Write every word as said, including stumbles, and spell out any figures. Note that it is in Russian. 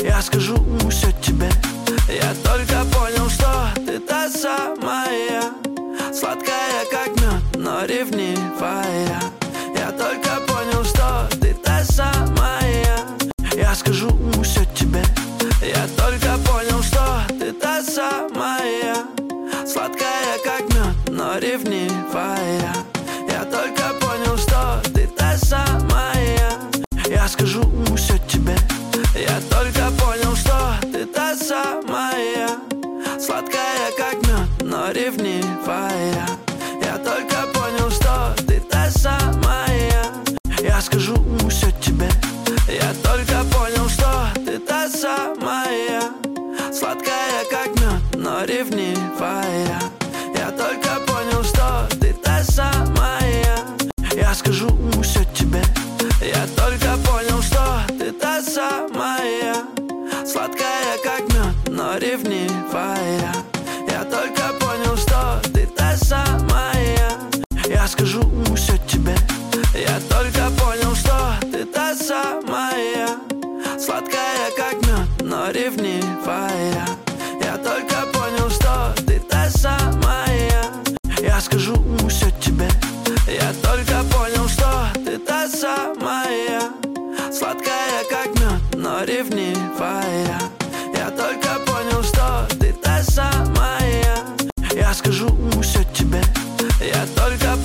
Я скажу все тебе. Я только понял, что ты та самая, сладкая как мед, но ревнивая. Я только понял, что ты та самая. Я скажу все тебе. Я только понял, что ты та самая, сладкая как мед, но ревнивая. Я только понял, что ты та самая. Я скажу все тебе. Я только понял, что ты та самая, сладкая как мед, но ревнивая. Я только понял, что ты та самая. Я скажу все тебе. Я только понял, что ты та самая, сладкая как мед, но ревнивая. Я только понял, что ты та самая. Я скажу все тебе. Я только понял, что ты та самая, сладкая как мед, но ревнивая. Я только понял, что ты та самая. Я скажу все тебе. Я только понял, что ты та самая, сладкая как мед, но ревнивая. Я только понял, что ты та самая. Я скажу все тебе. Я только понял, что ты та самая, сладкая как мед, но ревнивая. Я только понял, что ты та самая. Я скажу все тебе. Я только